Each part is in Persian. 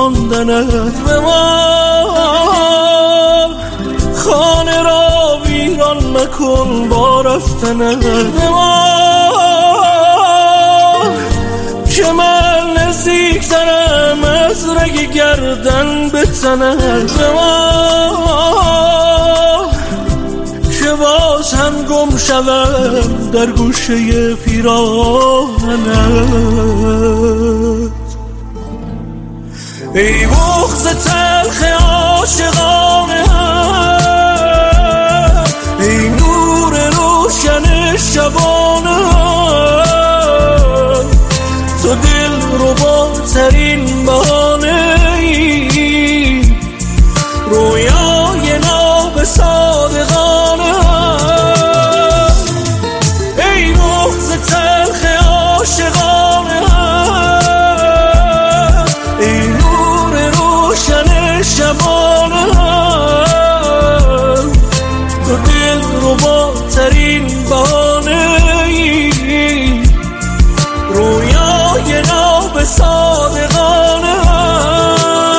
ماندنت به ما. خانه را ویران مکن با رفتنت به ما، که من نزدیکترم از رگ گردن به تنت به ما، که باز هم گم شوم در گوشه پیراهنت. ای بغض تلخ عاشقانه هم، ای نور روشن شبانه هم، تو دل رباترین بهانه ای، رویای ناب صادقانه هم. ای بغض تلخ عاشقانه هم، ای نور روشن شبانه هم، تو دل رباترین بهانه ای، رویای ناب صادقانه هم.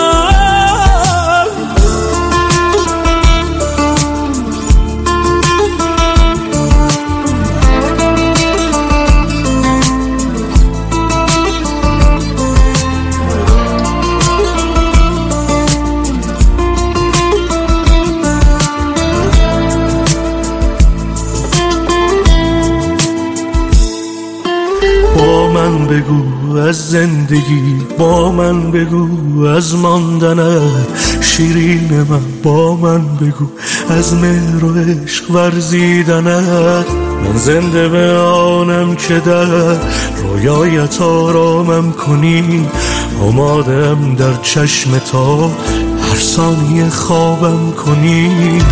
با من بگو از زندگی، با من بگو از ماندنت شیرین من، با من بگو از مهر و عشق ورزیدنت. من زنده به آنم که در رویایت آرامم کنی، آمادم در چشم تا هر ثانیه خوابم کنی.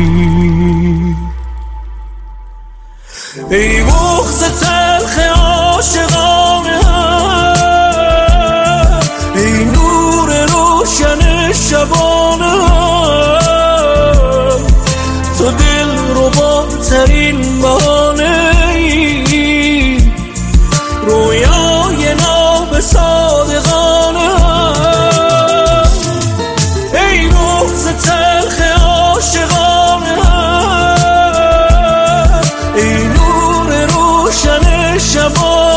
ای بغض تلخ عاشقانه هم، ای نور روشن شبانه هم، تو دل رباترین بهانه ای، رویای ناب صادقانه هم. ای بغض تلخ عاشقانه هم، ای نور روشن شبانه